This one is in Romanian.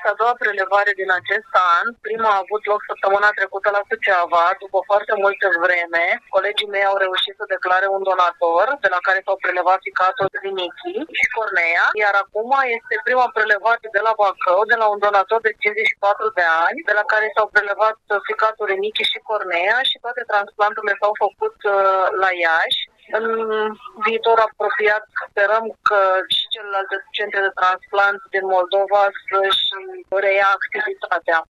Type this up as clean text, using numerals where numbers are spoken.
a doua prelevare din acest an. Prima a avut loc săptămâna trecută la Suceava. După foarte multă vreme, colegii mei au reușit să declare un donator, de la care s-au prelevat ficatul Rinichi și cornea, iar acum este prima prelevare de la Bacău, de la un donator de 54 de ani, de la care s-au prelevat ficatul Rinichi și cornea și toate transplanturile s-au făcut la Iași. În viitor apropiat sperăm că și celelalte centre de transplant din Moldova să-și reia activitatea.